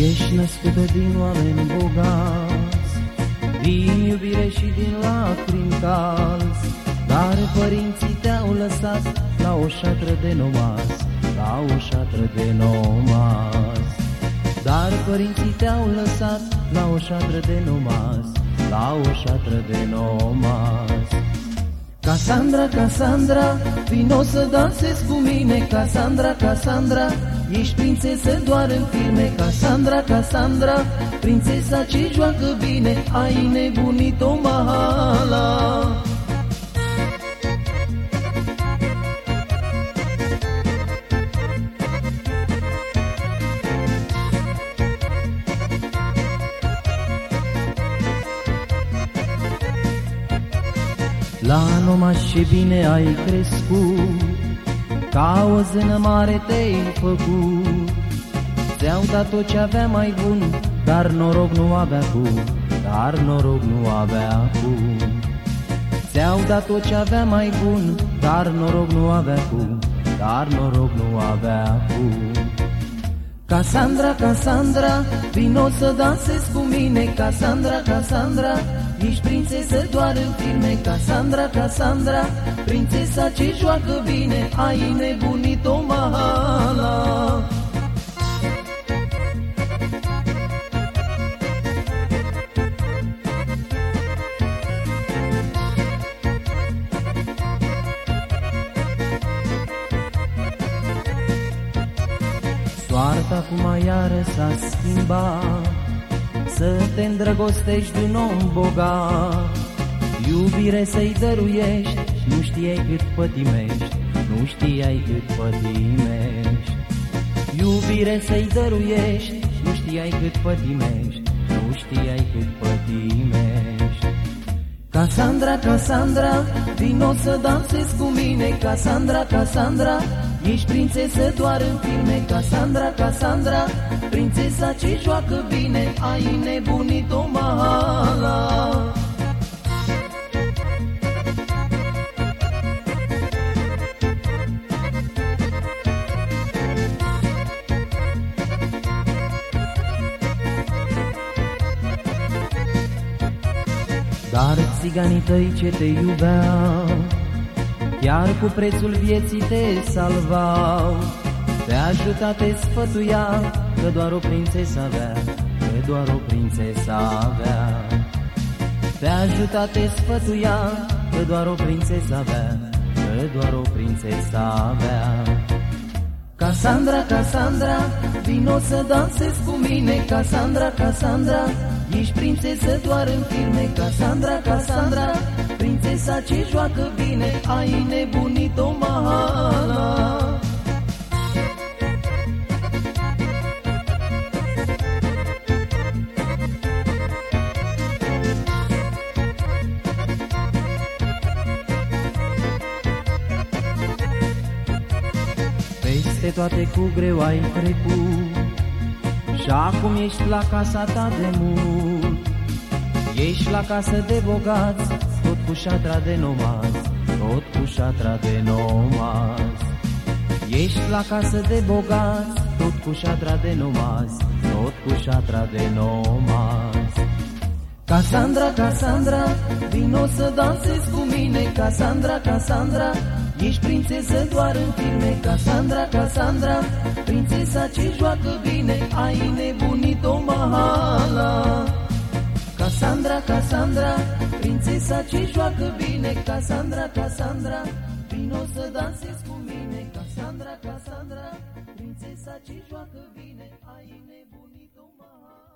Ești născută din oameni bogați, din iubire și din lacrimi calzi, dar părinții te-au lăsat la o șatră de nomas, la o șatră de nomas. Dar părinții te-au lăsat la o șatră de nomas, la o șatră de nomas. Cassandra, Cassandra, vino să dansezi cu mine. Cassandra, Cassandra, ești prințesă doar în filme. Cassandra, Cassandra, prințesa ce joacă bine. Ai nebunit-o, Mahala. La nomaș ce bine ai crescut, ca o zână mare te-ai făcut. Ți-au dat tot ce avea mai bun, dar noroc nu avea cum, dar noroc nu avea cum. Ți-au dat tot ce avea mai bun, dar noroc nu avea cum, dar noroc nu avea cum. Cassandra, Cassandra, vino să dansezi cu mine. Cassandra, Cassandra, ești prințesă doar în filme. Cassandra, Cassandra, prințesa ce joacă bine. Ai nebunit-o, Mahala. Soarta acum iară s-a schimbat, să te îndrăgostești de un om bogat. Iubire să-i dăruiești, nu știai cât pătimești, nu știai cât pătimești. Iubire să-i dăruiești, nu știai cât pătimești, nu știai cât pătimești. Cassandra, Cassandra, vino să dansezi cu mine. Cassandra, Cassandra, ești prințesă doar în filme. Cassandra, Cassandra, prințesa ce joacă bine. Ai nebunit-o, Mahala. Dar țiganii tăi ce te iubeau, chiar cu prețul vieții te salvau. Te ajuta, te sfătuia, că doar o prințesă avea, că doar o prințesă avea. Te ajuta, te sfătuia, că doar o prințesă avea, că doar o prințesă avea. Cassandra, Cassandra, vino să dansezi cu mine. Cassandra, Cassandra, ești prințesă doar în filme. Cassandra, Cassandra, prințesa ce joacă bine. Ai nebunit-o, Mahala. Peste toate cu greu ai trecut și acum ești la casa ta de mult. Ești la casă de bogați, tot cu șatra de nomas, tot cu șatra de nomas. Ești la casă de bogați, tot cu șatra de nomas, tot cu șatra de nomas. Cassandra, Cassandra, vino să dansezi cu mine. Cassandra, Cassandra, ești prințesă doar în filme. Cassandra, Cassandra, prințesa ce joacă bine. Ai nebunit-o, Mahala. Cassandra, Cassandra, prințesa ce joacă bine. Cassandra, Cassandra, vino să dansezi cu mine. Cassandra, Cassandra, prințesa ce joacă bine. Ai nebunit-o, Mahala.